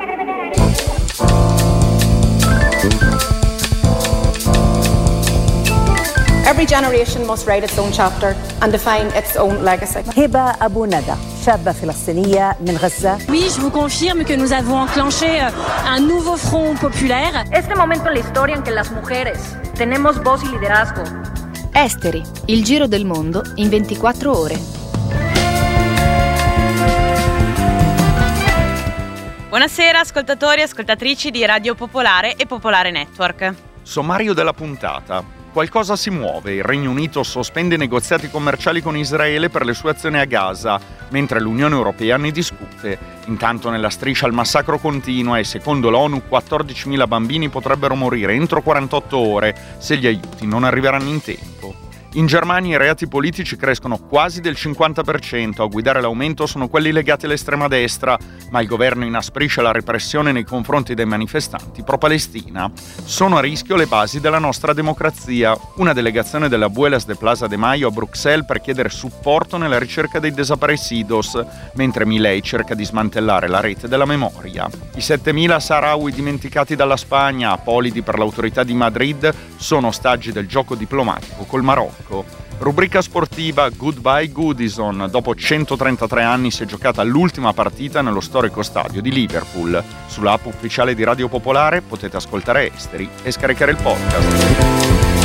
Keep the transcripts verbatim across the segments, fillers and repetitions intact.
Every generation must write its own chapter and define its own legacy. هبة أبو ندى شابة فلسطينية من غزة. Oui, je vous confirme que nous avons enclenché un nouveau front populaire. Este momento en la historia en que las mujeres tenemos voz y liderazgo. Esteri, il giro del mondo in ventiquattro ore. Buonasera ascoltatori e ascoltatrici di Radio Popolare e Popolare Network. Sommario della puntata. Qualcosa si muove, il Regno Unito sospende i negoziati commerciali con Israele per le sue azioni a Gaza, mentre l'Unione Europea ne discute. Intanto nella striscia il massacro continua e secondo l'ONU quattordicimila bambini potrebbero morire entro quarantotto ore se gli aiuti non arriveranno in tempo. In Germania i reati politici crescono quasi del cinquanta per cento, a guidare l'aumento sono quelli legati all'estrema destra, ma il governo inasprisce la repressione nei confronti dei manifestanti pro-Palestina. Sono a rischio le basi della nostra democrazia. Una delegazione della Abuelas de Plaza de Mayo a Bruxelles per chiedere supporto nella ricerca dei desaparecidos, mentre Milei cerca di smantellare la rete della memoria. I settemila saharaui dimenticati dalla Spagna, apolidi per l'autorità di Madrid, sono ostaggi del gioco diplomatico col Marocco. Rubrica sportiva Goodbye Goodison. Dopo centotrentatré anni si è giocata l'ultima partita nello storico stadio di Liverpool. Sull'app ufficiale di Radio Popolare potete ascoltare Esteri e scaricare il podcast.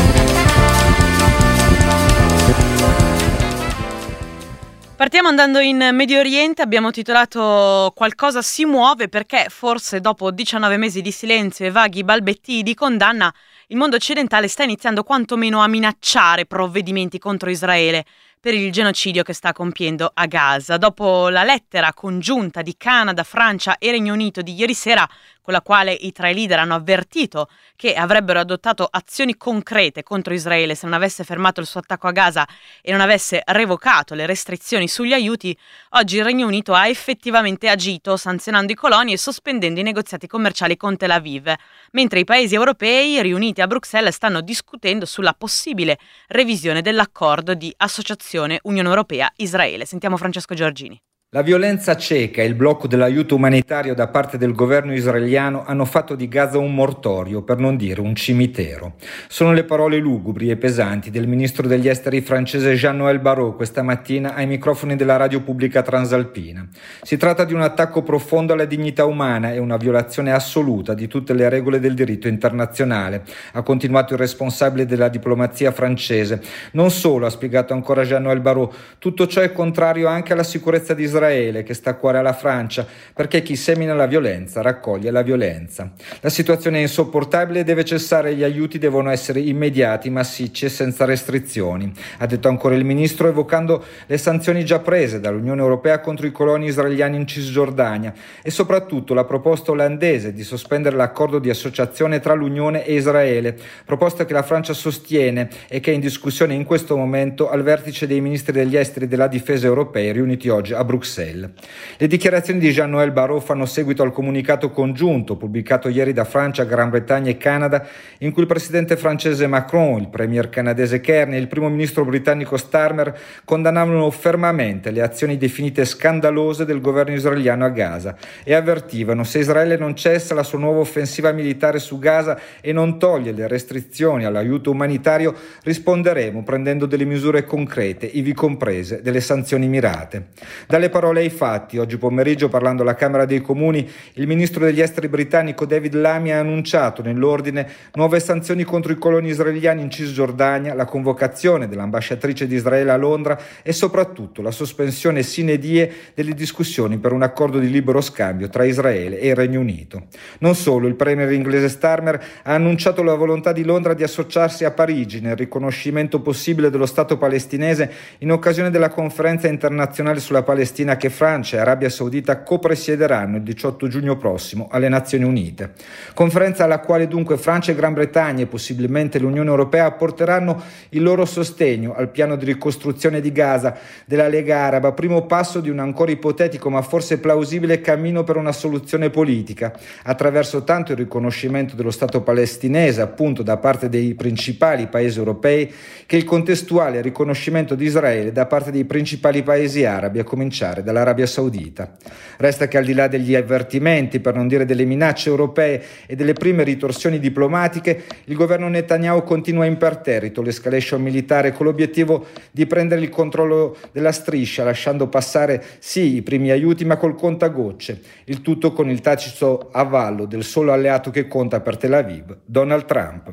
Partiamo andando in Medio Oriente, abbiamo titolato Qualcosa si muove perché forse dopo diciannove mesi di silenzio e vaghi balbettii di condanna il mondo occidentale sta iniziando quantomeno a minacciare provvedimenti contro Israele per il genocidio che sta compiendo a Gaza. Dopo la lettera congiunta di Canada, Francia e Regno Unito di ieri sera, con la quale i tre leader hanno avvertito che avrebbero adottato azioni concrete contro Israele se non avesse fermato il suo attacco a Gaza e non avesse revocato le restrizioni sugli aiuti, oggi il Regno Unito ha effettivamente agito sanzionando i coloni e sospendendo i negoziati commerciali con Tel Aviv, mentre i paesi europei riuniti a Bruxelles stanno discutendo sulla possibile revisione dell'accordo di associazione Unione Europea-Israele. Sentiamo Francesco Giorgini. La violenza cieca e il blocco dell'aiuto umanitario da parte del governo israeliano hanno fatto di Gaza un mortorio, per non dire un cimitero. Sono le parole lugubri e pesanti del ministro degli esteri francese Jean-Noël Barrot questa mattina ai microfoni della radio pubblica transalpina. Si tratta di un attacco profondo alla dignità umana e una violazione assoluta di tutte le regole del diritto internazionale, ha continuato il responsabile della diplomazia francese. Non solo, ha spiegato ancora Jean-Noël Barrot, tutto ciò è contrario anche alla sicurezza di Israele, Israele che sta a cuore alla Francia, perché chi semina la violenza raccoglie la violenza. La situazione è insopportabile e deve cessare, gli aiuti devono essere immediati, massicci e senza restrizioni, ha detto ancora il ministro, evocando le sanzioni già prese dall'Unione Europea contro i coloni israeliani in Cisgiordania e soprattutto la proposta olandese di sospendere l'accordo di associazione tra l'Unione e Israele, proposta che la Francia sostiene e che è in discussione in questo momento al vertice dei ministri degli esteri e della difesa europei riuniti oggi a Bruxelles. Le dichiarazioni di Jean-Noël Barrot fanno seguito al comunicato congiunto pubblicato ieri da Francia, Gran Bretagna e Canada, in cui il presidente francese Macron, il premier canadese Kearney e il primo ministro britannico Starmer condannavano fermamente le azioni definite scandalose del governo israeliano a Gaza e avvertivano: se Israele non cessa la sua nuova offensiva militare su Gaza e non toglie le restrizioni all'aiuto umanitario, risponderemo prendendo delle misure concrete, ivi comprese delle sanzioni mirate. Dalle parole ai fatti, oggi pomeriggio parlando alla Camera dei Comuni, il ministro degli esteri britannico David Lammy ha annunciato nell'ordine nuove sanzioni contro i coloni israeliani in Cisgiordania, la convocazione dell'ambasciatrice di Israele a Londra e soprattutto la sospensione sine die delle discussioni per un accordo di libero scambio tra Israele e il Regno Unito. Non solo, il premier inglese Starmer ha annunciato la volontà di Londra di associarsi a Parigi nel riconoscimento possibile dello Stato palestinese in occasione della conferenza internazionale sulla Palestina che Francia e Arabia Saudita copresiederanno il diciotto giugno prossimo alle Nazioni Unite. Conferenza alla quale dunque Francia e Gran Bretagna e possibilmente l'Unione Europea apporteranno il loro sostegno al piano di ricostruzione di Gaza della Lega Araba, primo passo di un ancora ipotetico ma forse plausibile cammino per una soluzione politica, attraverso tanto il riconoscimento dello Stato palestinese appunto da parte dei principali paesi europei che il contestuale riconoscimento di Israele da parte dei principali paesi arabi, a cominciare cominciare dall'Arabia Saudita. Resta che al di là degli avvertimenti, per non dire delle minacce europee e delle prime ritorsioni diplomatiche, il governo Netanyahu continua imperterrito l'escalation militare con l'obiettivo di prendere il controllo della striscia, lasciando passare sì i primi aiuti ma col contagocce, il tutto con il tacito avallo del solo alleato che conta per Tel Aviv, Donald Trump.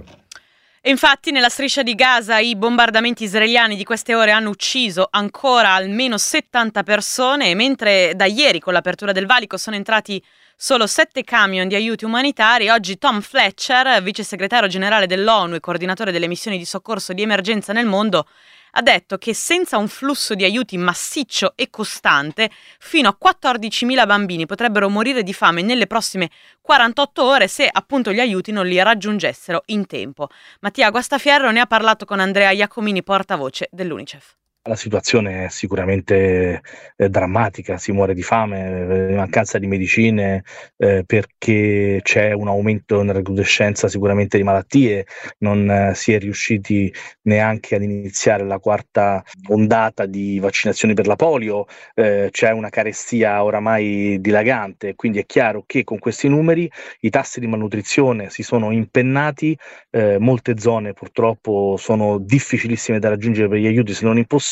E infatti nella striscia di Gaza i bombardamenti israeliani di queste ore hanno ucciso ancora almeno settanta persone, e mentre da ieri con l'apertura del valico sono entrati solo sette camion di aiuti umanitari, oggi Tom Fletcher, vice segretario generale dell'ONU e coordinatore delle missioni di soccorso di emergenza nel mondo, ha detto che senza un flusso di aiuti massiccio e costante, fino a quattordicimila bambini potrebbero morire di fame nelle prossime quarantotto ore se appunto gli aiuti non li raggiungessero in tempo. Mattia Guastafierro ne ha parlato con Andrea Iacomini, portavoce dell'UNICEF. La situazione è sicuramente eh, drammatica, si muore di fame, eh, mancanza di medicine, eh, perché c'è un aumento nella recrudescenza sicuramente di malattie, non eh, si è riusciti neanche ad iniziare la quarta ondata di vaccinazioni per la polio, eh, c'è una carestia oramai dilagante, quindi è chiaro che con questi numeri i tassi di malnutrizione si sono impennati, eh, molte zone purtroppo sono difficilissime da raggiungere per gli aiuti se non impossibili,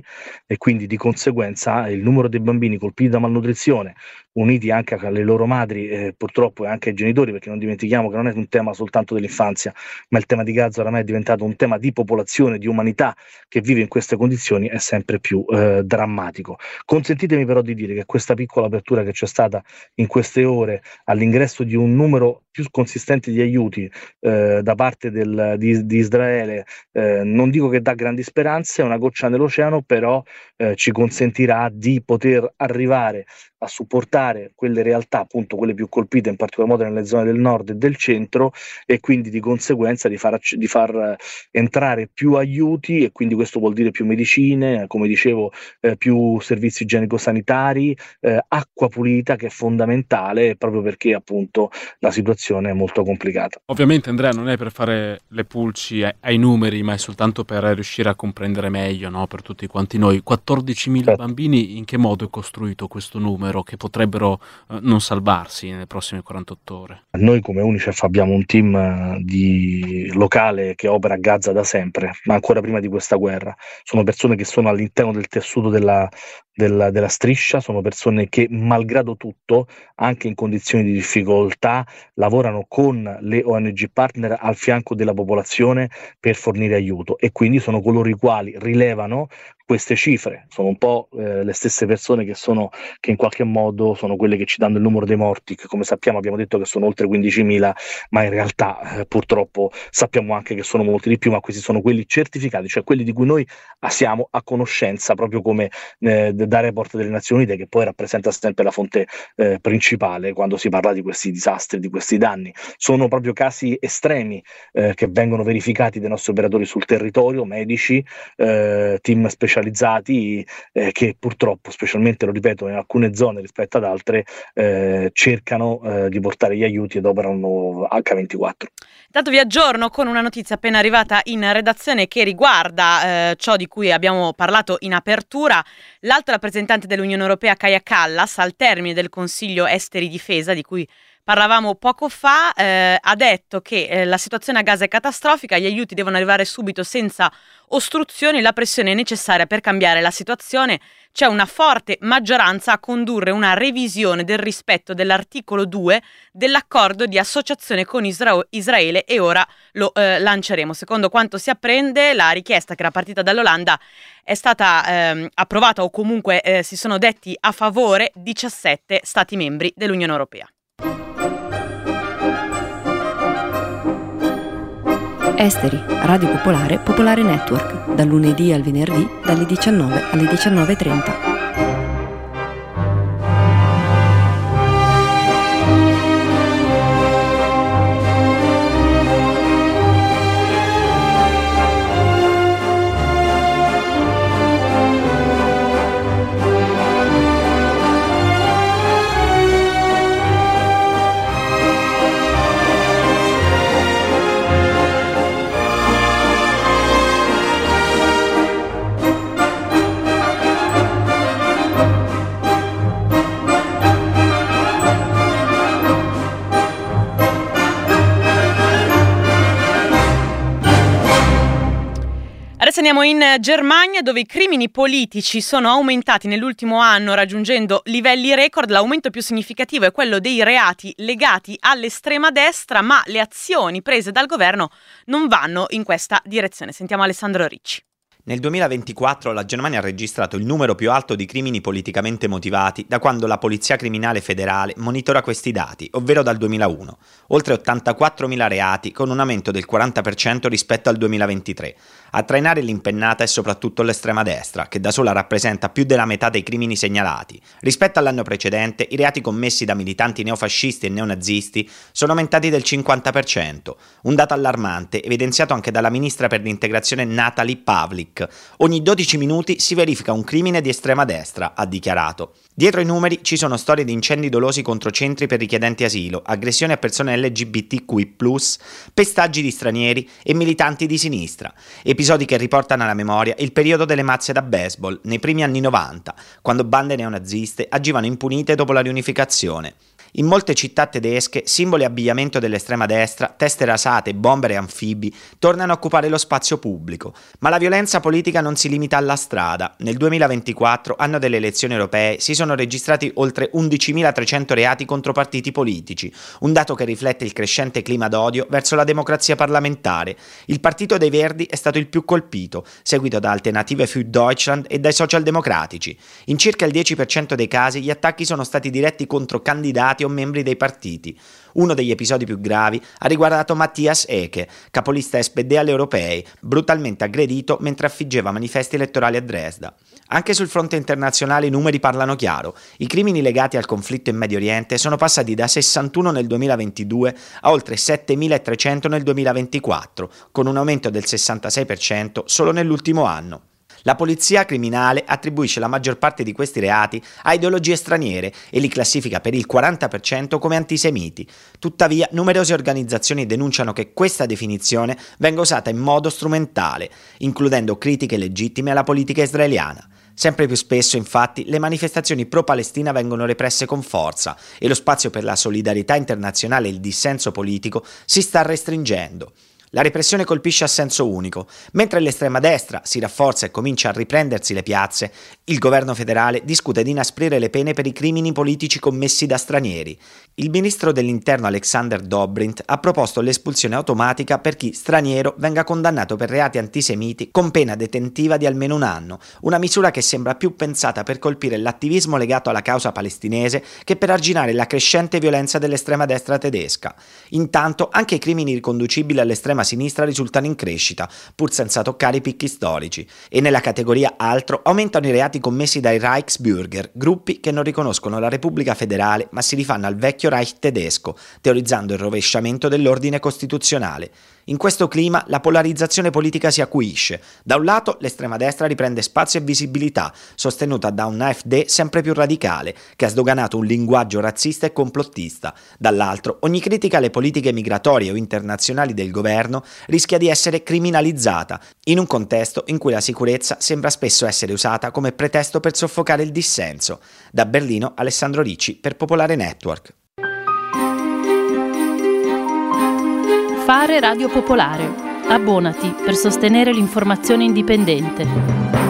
e quindi di conseguenza il numero dei bambini colpiti da malnutrizione, uniti anche alle loro madri, eh, purtroppo e anche ai genitori, perché non dimentichiamo che non è un tema soltanto dell'infanzia, ma il tema di Gaza oramai è diventato un tema di popolazione, di umanità che vive in queste condizioni, è sempre più eh, drammatico. Consentitemi però di dire che questa piccola apertura che c'è stata in queste ore all'ingresso di un numero più consistente di aiuti eh, da parte del, di, di Israele, eh, non dico che dà grandi speranze, è una goccia nell'oceano, però eh, ci consentirà di poter arrivare a supportare quelle realtà, appunto quelle più colpite, in particolar modo nelle zone del nord e del centro, e quindi di conseguenza di far, di far entrare più aiuti, e quindi questo vuol dire più medicine, come dicevo, eh, più servizi igienico-sanitari, eh, acqua pulita, che è fondamentale proprio perché appunto la situazione è molto complicata. Ovviamente, Andrea, non è per fare le pulci ai, ai numeri, ma è soltanto per riuscire a comprendere meglio, no, per tutti quanti noi. quattordicimila certo. Bambini, in che modo è costruito questo numero che potrebbero eh, non salvarsi nelle prossime quarantotto ore? Noi come UNICEF abbiamo un team di locale che opera a Gaza da sempre, ma ancora prima di questa guerra. Sono persone che sono all'interno del tessuto della, della, della striscia, sono persone che malgrado tutto, anche in condizioni di difficoltà, lavorano con le O N G partner al fianco della popolazione per fornire aiuto, e quindi sono coloro i quali rilevano queste cifre. Sono un po' eh, le stesse persone che sono che in qualche modo sono quelle che ci danno il numero dei morti, che come sappiamo abbiamo detto che sono oltre quindicimila, ma in realtà eh, purtroppo sappiamo anche che sono molti di più, ma questi sono quelli certificati, cioè quelli di cui noi siamo a conoscenza, proprio come eh, da report delle Nazioni Unite, che poi rappresenta sempre la fonte eh, principale quando si parla di questi disastri, di questi danni. Sono proprio casi estremi eh, che vengono verificati dai nostri operatori sul territorio, medici, eh, team specializzati specializzati eh, che purtroppo, specialmente, lo ripeto, in alcune zone rispetto ad altre eh, cercano eh, di portare gli aiuti ed operano acca ventiquattro. Intanto vi aggiorno con una notizia appena arrivata in redazione che riguarda eh, ciò di cui abbiamo parlato in apertura. L'alto rappresentante dell'Unione Europea Kaja Kallas, al termine del Consiglio Esteri Difesa di cui parlavamo poco fa, eh, ha detto che eh, la situazione a Gaza è catastrofica, gli aiuti devono arrivare subito senza ostruzioni, la pressione è necessaria per cambiare la situazione. C'è una forte maggioranza a condurre una revisione del rispetto dell'articolo due dell'accordo di associazione con Isra- Israele e ora lo eh, lanceremo. Secondo quanto si apprende, la richiesta che era partita dall'Olanda è stata ehm, approvata, o comunque eh, si sono detti a favore diciassette Stati membri dell'Unione Europea. Esteri, Radio Popolare, Popolare Network, dal lunedì al venerdì, dalle diciannove alle diciannove e trenta. Adesso andiamo in Germania, dove i crimini politici sono aumentati nell'ultimo anno, raggiungendo livelli record. L'aumento più significativo è quello dei reati legati all'estrema destra, ma le azioni prese dal governo non vanno in questa direzione. Sentiamo Alessandro Ricci. Nel duemilaventiquattro la Germania ha registrato il numero più alto di crimini politicamente motivati da quando la Polizia Criminale Federale monitora questi dati, ovvero dal duemilauno. Oltre ottantaquattromila reati, con un aumento del quaranta per cento rispetto al duemilaventitré. A trainare l'impennata è soprattutto l'estrema destra, che da sola rappresenta più della metà dei crimini segnalati. Rispetto all'anno precedente, i reati commessi da militanti neofascisti e neonazisti sono aumentati del cinquanta per cento. Un dato allarmante, evidenziato anche dalla ministra per l'integrazione Natalie Pavlik. Ogni dodici minuti si verifica un crimine di estrema destra, ha dichiarato. Dietro i numeri ci sono storie di incendi dolosi contro centri per richiedenti asilo, aggressioni a persone L G B T Q I plus, pestaggi di stranieri e militanti di sinistra. Episodi che riportano alla memoria il periodo delle mazze da baseball, nei primi anni novanta, quando bande neonaziste agivano impunite dopo la riunificazione. In molte città tedesche, simboli e abbigliamento dell'estrema destra, teste rasate, bomber e anfibi tornano a occupare lo spazio pubblico. Ma la violenza politica non si limita alla strada. Nel duemilaventiquattro, anno delle elezioni europee, si sono registrati oltre undicimilatrecento reati contro partiti politici, un dato che riflette il crescente clima d'odio verso la democrazia parlamentare. Il Partito dei Verdi è stato il più colpito, seguito da Alternative für Deutschland e dai socialdemocratici. In circa il dieci per cento dei casi gli attacchi sono stati diretti contro candidati o membri dei partiti. Uno degli episodi più gravi ha riguardato Matthias Eke, capolista S P D alle europee, brutalmente aggredito mentre affiggeva manifesti elettorali a Dresda. Anche sul fronte internazionale i numeri parlano chiaro. I crimini legati al conflitto in Medio Oriente sono passati da sessantuno nel duemilaventidue a oltre settemilatrecento nel duemilaventiquattro, con un aumento del sessantasei per cento solo nell'ultimo anno. La polizia criminale attribuisce la maggior parte di questi reati a ideologie straniere e li classifica per il quaranta per cento come antisemiti. Tuttavia, numerose organizzazioni denunciano che questa definizione venga usata in modo strumentale, includendo critiche legittime alla politica israeliana. Sempre più spesso, infatti, le manifestazioni pro-Palestina vengono represse con forza e lo spazio per la solidarietà internazionale e il dissenso politico si sta restringendo. La repressione colpisce a senso unico. Mentre l'estrema destra si rafforza e comincia a riprendersi le piazze, il governo federale discute di inasprire le pene per i crimini politici commessi da stranieri. Il ministro dell'interno Alexander Dobrindt ha proposto l'espulsione automatica per chi straniero venga condannato per reati antisemiti con pena detentiva di almeno un anno, una misura che sembra più pensata per colpire l'attivismo legato alla causa palestinese che per arginare la crescente violenza dell'estrema destra tedesca. Intanto anche i crimini riconducibili all'estrema sinistra risultano in crescita, pur senza toccare i picchi storici, e nella categoria altro aumentano i reati commessi dai Reichsbürger, gruppi che non riconoscono la Repubblica federale ma si rifanno al vecchio Reich tedesco, teorizzando il rovesciamento dell'ordine costituzionale. In questo clima la polarizzazione politica si acuisce. Da un lato l'estrema destra riprende spazio e visibilità, sostenuta da un A F D sempre più radicale, che ha sdoganato un linguaggio razzista e complottista. Dall'altro, ogni critica alle politiche migratorie o internazionali del governo rischia di essere criminalizzata, in un contesto in cui la sicurezza sembra spesso essere usata come pretesto per soffocare il dissenso. Da Berlino, Alessandro Ricci per Popolare Network. Fare Radio Popolare. Abbonati per sostenere l'informazione indipendente.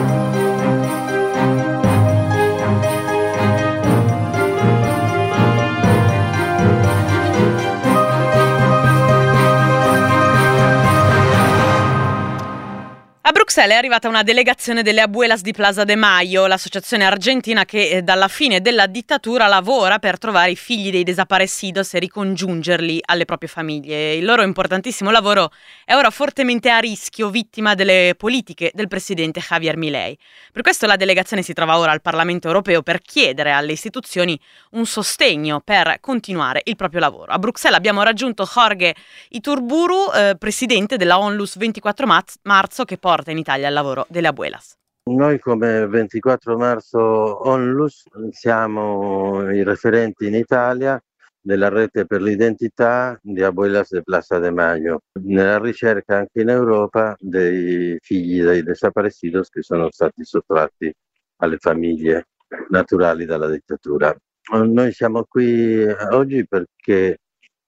A Bruxelles è arrivata una delegazione delle Abuelas di Plaza de Mayo, l'associazione argentina che eh, dalla fine della dittatura lavora per trovare i figli dei desaparecidos e ricongiungerli alle proprie famiglie. Il loro importantissimo lavoro è ora fortemente a rischio, vittima delle politiche del presidente Javier Milei. Per questo la delegazione si trova ora al Parlamento europeo per chiedere alle istituzioni un sostegno per continuare il proprio lavoro. A Bruxelles abbiamo raggiunto Jorge Iturburu, eh, presidente della Onlus ventiquattro marzo, che porta in Italia il lavoro delle Abuelas. Noi come ventiquattro marzo Onlus siamo i referenti in Italia della rete per l'identità di Abuelas de Plaza de Mayo, nella ricerca anche in Europa dei figli dei desaparecidos che sono stati sottratti alle famiglie naturali dalla dittatura. Noi siamo qui oggi perché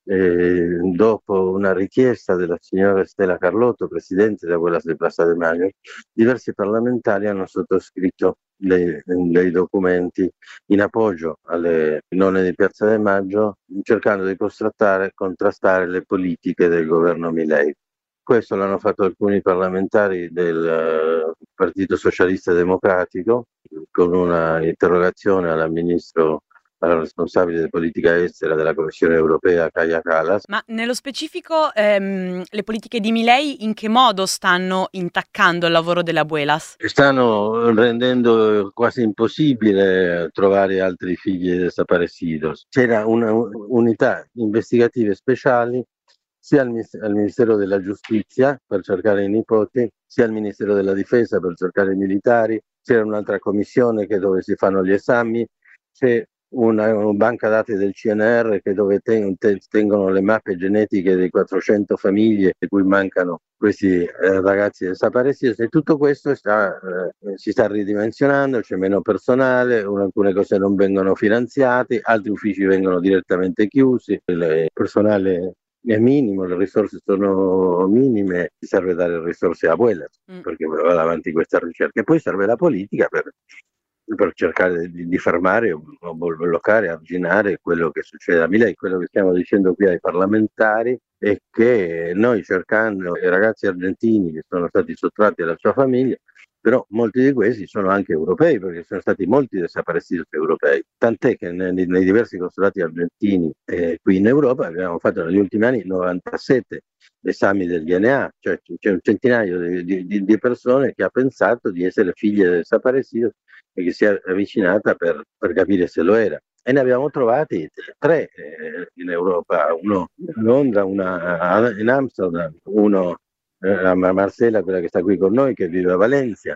eh, dopo una richiesta della signora Stella Carlotto, presidente di Abuelas de Plaza de Mayo, diversi parlamentari hanno sottoscritto dei, dei documenti in appoggio alle nonne di Piazza de Maggio, cercando di contrastare, contrastare le politiche del governo Milei. Questo l'hanno fatto alcuni parlamentari del uh, Partito Socialista Democratico con una interrogazione alla ministro, alla responsabile di politica estera della Commissione europea, Kaja Kallas. Ma nello specifico ehm, le politiche di Milei in che modo stanno intaccando il lavoro delle abuelas? Stanno rendendo quasi impossibile trovare altri figli desaparecidos. C'era una unità investigative speciali sia al, al Ministero della Giustizia per cercare i nipoti, sia al Ministero della Difesa per cercare i militari, c'era un'altra commissione che dove si fanno gli esami, c'è una, una banca dati del C N R che dove ten, ten, tengono le mappe genetiche di quattrocento famiglie di cui mancano questi eh, ragazzi desaparecidos, e tutto questo sta, eh, si sta ridimensionando, c'è meno personale, un, alcune cose non vengono finanziate, altri uffici vengono direttamente chiusi, il personale è minimo, le risorse sono minime, serve dare risorse a abuelas mm. perché va avanti questa ricerca, e poi serve la politica per, per cercare di, di fermare o, o bloccare, arginare quello che succede a Milei. Quello che stiamo dicendo qui ai parlamentari è che noi, cercando i ragazzi argentini che sono stati sottratti alla sua famiglia, però molti di questi sono anche europei, perché sono stati molti desaparecidos europei, tant'è che nei, nei diversi consolati argentini eh, qui in Europa abbiamo fatto negli ultimi anni novantasette esami del D N A, cioè c'è un centinaio di, di, di persone che ha pensato di essere figlie del desaparecidos e che si è avvicinata per, per capire se lo era. E ne abbiamo trovati tre eh, in Europa, uno a Londra, una in Amsterdam, uno a Marcella, quella che sta qui con noi, che vive a Valencia.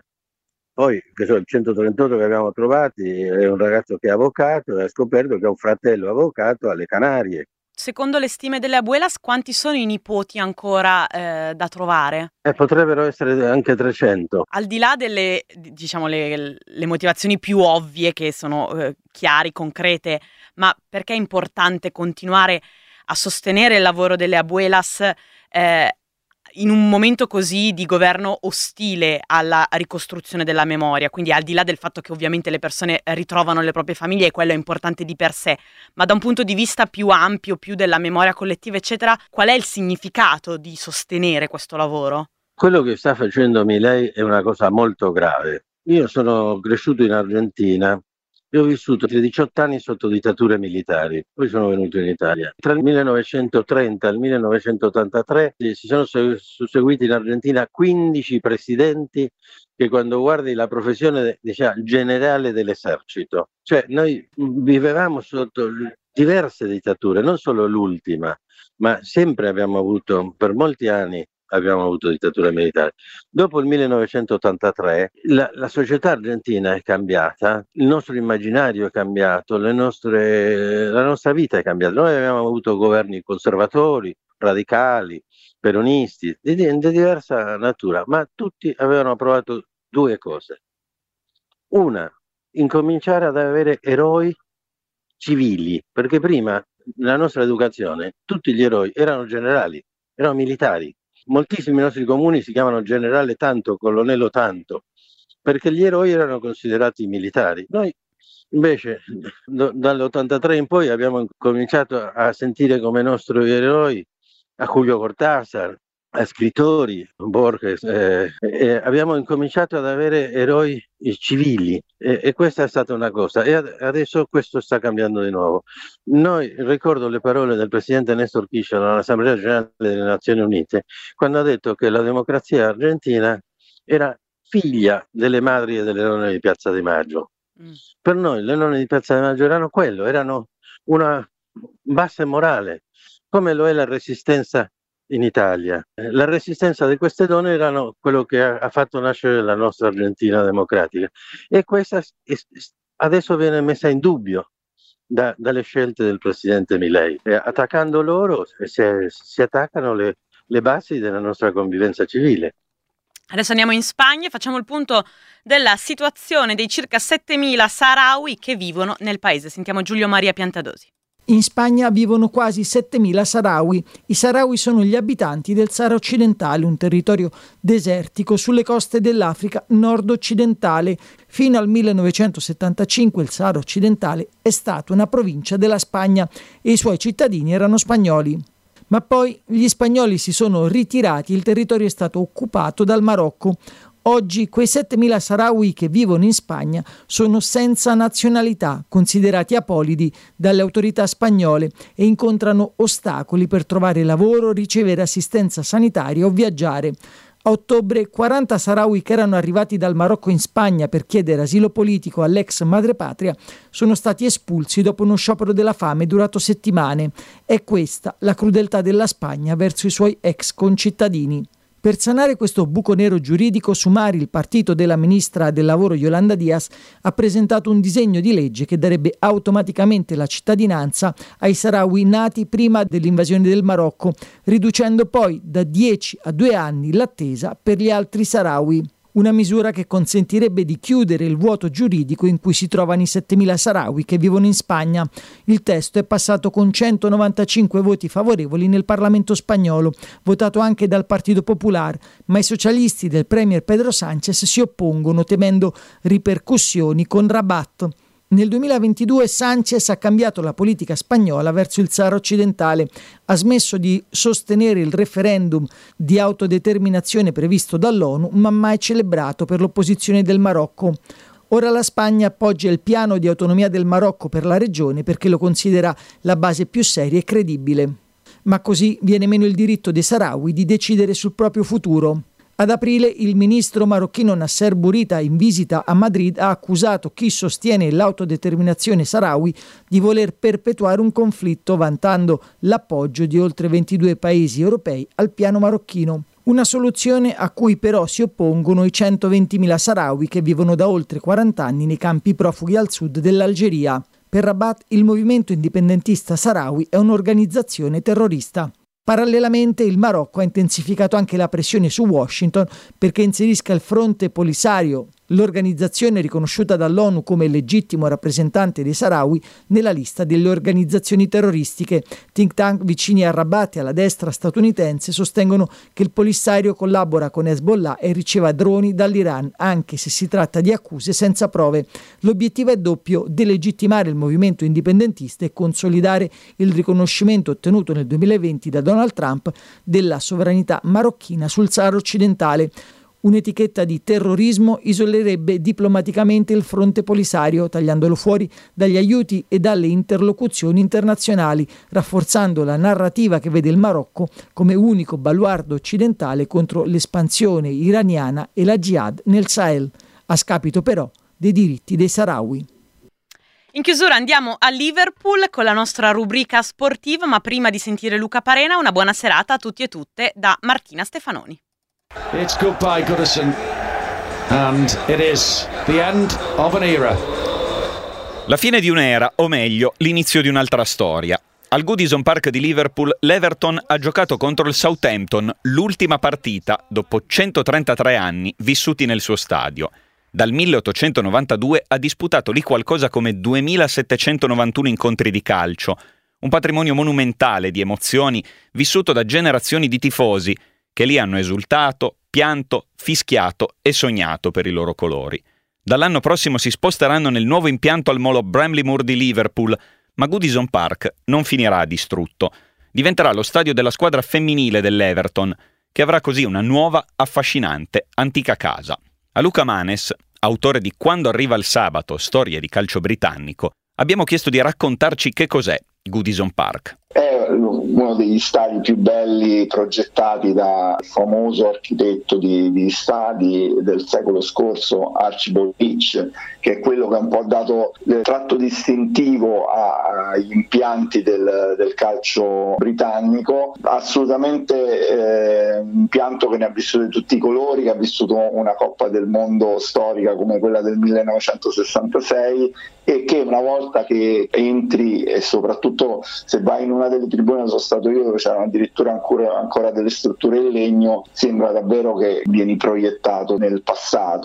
Poi che sono il centotrentotto che abbiamo trovati è un ragazzo che è avvocato e ha scoperto che ha un fratello avvocato alle Canarie. Secondo le stime delle abuelas, quanti sono i nipoti ancora eh, da trovare? Eh, potrebbero essere anche trecento. Al di là delle, diciamo, le, le motivazioni più ovvie, che sono eh, chiari, concrete, ma perché è importante continuare a sostenere il lavoro delle abuelas eh, in un momento così di governo ostile alla ricostruzione della memoria? Quindi al di là del fatto che ovviamente le persone ritrovano le proprie famiglie, e quello è importante di per sé, ma da un punto di vista più ampio, più della memoria collettiva eccetera, qual è il significato di sostenere questo lavoro? Quello che sta facendo Milei è una cosa molto grave. Io sono cresciuto in Argentina e ho vissuto diciotto anni sotto dittature militari, poi sono venuto in Italia. Tra il millenovecentotrenta e il millenovecentottantatré si sono susseguiti in Argentina quindici presidenti che, quando guardi la professione, diciamo generale dell'esercito. Cioè noi vivevamo sotto diverse dittature, non solo l'ultima, ma sempre abbiamo avuto, per molti anni, abbiamo avuto dittatura militare. Dopo il millenovecentottantatré la, la società argentina è cambiata, il nostro immaginario è cambiato, le nostre, la nostra vita è cambiata. Noi abbiamo avuto governi conservatori, radicali, peronisti, di, di diversa natura, ma tutti avevano approvato due cose. Una, incominciare ad avere eroi civili, perché prima nella nostra educazione tutti gli eroi erano generali, erano militari. Moltissimi nostri comuni si chiamano generale tanto, colonnello tanto, perché gli eroi erano considerati militari. Noi invece do, dall'ottantatré in poi abbiamo cominciato a sentire come nostri eroi a Julio Cortázar, a scrittori, Borges, eh, eh, abbiamo incominciato ad avere eroi civili e, e questa è stata una cosa, e ad, adesso questo sta cambiando di nuovo. Noi, ricordo le parole del presidente Néstor Kirchner all'Assemblea Generale delle Nazioni Unite, quando ha detto che la democrazia argentina era figlia delle madri e delle nonne di Piazza de Maggio. Mm. Per noi le nonne di Piazza de Maggio erano quello, erano una base morale, come lo è la resistenza in Italia. La resistenza di queste donne erano quello che ha fatto nascere la nostra Argentina democratica, e questa adesso viene messa in dubbio da, dalle scelte del presidente Milei. E attaccando loro si, si attaccano le, le basi della nostra convivenza civile. Adesso andiamo in Spagna e facciamo il punto della situazione dei circa settemila saharawi che vivono nel paese. Sentiamo Giulio Maria Piantadosi. In Spagna vivono quasi settemila Saharawi. I Saharawi sono gli abitanti del Sahara occidentale, un territorio desertico sulle coste dell'Africa nord-occidentale. Fino al millenovecentosettantacinque il Sahara occidentale è stato una provincia della Spagna e i suoi cittadini erano spagnoli. Ma poi gli spagnoli si sono ritirati e il territorio è stato occupato dal Marocco. Oggi quei settemila Saharawi che vivono in Spagna sono senza nazionalità, considerati apolidi dalle autorità spagnole e incontrano ostacoli per trovare lavoro, ricevere assistenza sanitaria o viaggiare. A ottobre quaranta Saharawi che erano arrivati dal Marocco in Spagna per chiedere asilo politico all'ex madrepatria sono stati espulsi dopo uno sciopero della fame durato settimane. È questa la crudeltà della Spagna verso i suoi ex concittadini. Per sanare questo buco nero giuridico, Sumari, il partito della ministra del lavoro Yolanda Díaz, ha presentato un disegno di legge che darebbe automaticamente la cittadinanza ai Saharawi nati prima dell'invasione del Marocco, riducendo poi da dieci a due anni l'attesa per gli altri Saharawi. Una misura che consentirebbe di chiudere il vuoto giuridico in cui si trovano i settemila Saharawi che vivono in Spagna. Il testo è passato con centonovantacinque voti favorevoli nel Parlamento spagnolo, votato anche dal Partito Popular, ma i socialisti del premier Pedro Sánchez si oppongono temendo ripercussioni con Rabat. Nel duemilaventidue Sánchez ha cambiato la politica spagnola verso il Sahara occidentale, ha smesso di sostenere il referendum di autodeterminazione previsto dall'ONU, ma mai celebrato per l'opposizione del Marocco. Ora la Spagna appoggia il piano di autonomia del Marocco per la regione perché lo considera la base più seria e credibile. Ma così viene meno il diritto dei Saharawi di decidere sul proprio futuro. Ad aprile il ministro marocchino Nasser Bourita, in visita a Madrid, ha accusato chi sostiene l'autodeterminazione Saharawi di voler perpetuare un conflitto, vantando l'appoggio di oltre ventidue paesi europei al piano marocchino. Una soluzione a cui però si oppongono i centoventimila Saharawi che vivono da oltre quaranta anni nei campi profughi al sud dell'Algeria. Per Rabat il movimento indipendentista Saharawi è un'organizzazione terrorista. Parallelamente il Marocco ha intensificato anche la pressione su Washington perché inserisca il Fronte Polisario, l'organizzazione riconosciuta dall'ONU come legittimo rappresentante dei Saharawi, nella lista delle organizzazioni terroristiche. Think tank vicini a Rabat e alla destra statunitense sostengono che il Polisario collabora con Hezbollah e riceva droni dall'Iran, anche se si tratta di accuse senza prove. L'obiettivo è doppio: delegittimare il movimento indipendentista e consolidare il riconoscimento ottenuto nel duemilaventi da Donald Trump della sovranità marocchina sul Sahara occidentale. Un'etichetta di terrorismo isolerebbe diplomaticamente il Fronte Polisario, tagliandolo fuori dagli aiuti e dalle interlocuzioni internazionali, rafforzando la narrativa che vede il Marocco come unico baluardo occidentale contro l'espansione iraniana e la jihad nel Sahel, a scapito però dei diritti dei Saharawi. In chiusura andiamo a Liverpool con la nostra rubrica sportiva, ma prima di sentire Luca Parena, una buona serata a tutti e tutte da Martina Stefanoni. It's goodbye Goodison and it is the end of an era. La fine di un'era, o meglio, l'inizio di un'altra storia. Al Goodison Park di Liverpool, l'Everton ha giocato contro il Southampton l'ultima partita dopo centotrentatré anni vissuti nel suo stadio. Dal milleottocentonovantadue ha disputato lì qualcosa come duemilasettecentonovantuno incontri di calcio, un patrimonio monumentale di emozioni vissuto da generazioni di tifosi che lì hanno esultato, pianto, fischiato e sognato per i loro colori. Dall'anno prossimo si sposteranno nel nuovo impianto al molo Bramley Moor di Liverpool, ma Goodison Park non finirà distrutto. Diventerà lo stadio della squadra femminile dell'Everton, che avrà così una nuova, affascinante, antica casa. A Luca Manes, autore di Quando arriva il sabato, storie di calcio britannico, abbiamo chiesto di raccontarci che cos'è Goodison Park. È uno degli stadi più belli progettati dal famoso architetto di, di stadi del secolo scorso, Archibald Beach, che è quello che ha un po' dato il tratto distintivo agli impianti del, del calcio britannico. Assolutamente eh, un impianto che ne ha vissuto di tutti i colori, che ha vissuto una Coppa del Mondo storica come quella del millenovecentosessantasei, e che una volta che entri, e soprattutto se vai in una delle tribune, sono stato io, dove c'erano addirittura ancora, ancora delle strutture in legno, sembra davvero che vieni proiettato nel passato.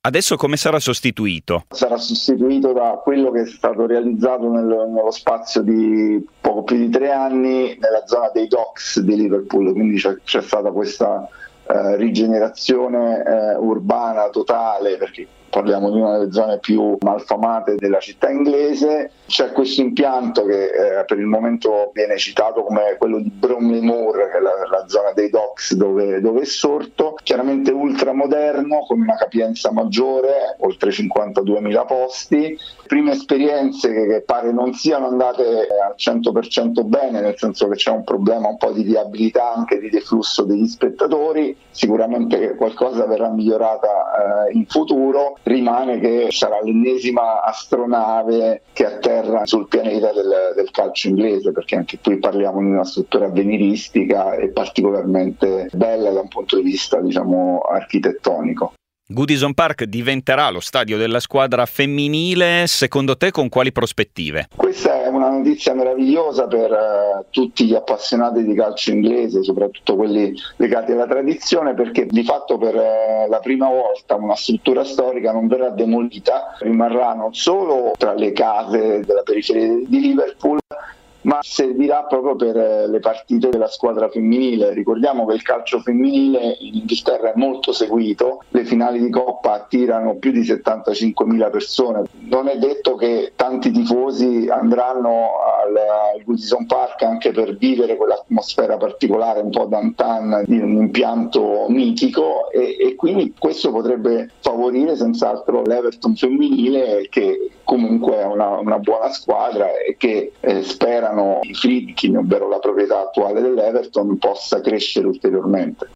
Adesso come sarà sostituito? Sarà sostituito da quello che è stato realizzato nel, nello spazio di poco più di tre anni nella zona dei docks di Liverpool, quindi c'è, c'è stata questa eh, rigenerazione eh, urbana totale, perché parliamo di una delle zone più malfamate della città inglese. C'è questo impianto che eh, per il momento viene citato come quello di Bromley Moor, che è la, la zona dei docks dove, dove è sorto, chiaramente ultramoderno, con una capienza maggiore, oltre cinquantaduemila posti. Prime esperienze che, che pare non siano andate al cento per cento bene, nel senso che c'è un problema un po' di viabilità, anche di deflusso degli spettatori. Sicuramente qualcosa verrà migliorata eh, in futuro. Rimane che sarà l'ennesima astronave che atterra sul pianeta del, del calcio inglese, perché anche qui parliamo di una struttura avveniristica e particolarmente bella da un punto di vista, diciamo, architettonico. Goodison Park diventerà lo stadio della squadra femminile, secondo te con quali prospettive? Questa è una notizia meravigliosa per uh, tutti gli appassionati di calcio inglese, soprattutto quelli legati alla tradizione, perché di fatto per uh, la prima volta una struttura storica non verrà demolita, rimarrà non solo tra le case della periferia di Liverpool, ma servirà proprio per le partite della squadra femminile. Ricordiamo che il calcio femminile in Inghilterra è molto seguito, le finali di Coppa attirano più di settantacinquemila persone. Non è detto che tanti tifosi andranno al, al Goodison Park anche per vivere quell'atmosfera particolare un po' d'antan di un impianto mitico, e, e quindi questo potrebbe favorire senz'altro l'Everton femminile, che comunque è una, una buona squadra e che eh, spera i Friedkin, ovvero la proprietà attuale dell'Everton, possa crescere ulteriormente.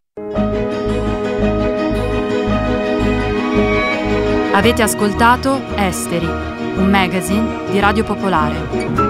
Avete ascoltato Esteri, un magazine di Radio Popolare.